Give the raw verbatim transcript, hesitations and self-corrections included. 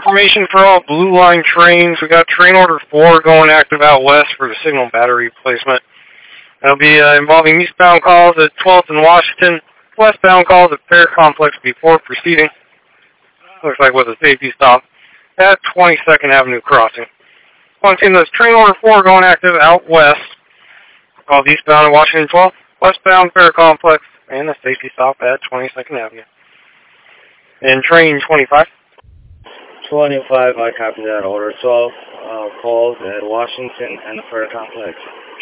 information for all Blue Line trains. We got train order four going active out west for the signal battery replacement. That'll be uh, involving eastbound calls at twelfth and Washington, westbound calls at Fair Complex before proceeding. Looks like with a safety stop at twenty-second Avenue crossing. One team that's train order four going active out west. Calls eastbound at Washington twelfth, westbound Fair Complex, and a safety stop at twenty-second Avenue. And train twenty-five. twenty-five, I copy that. Order twelve, uh, calls at Washington and Fair Complex.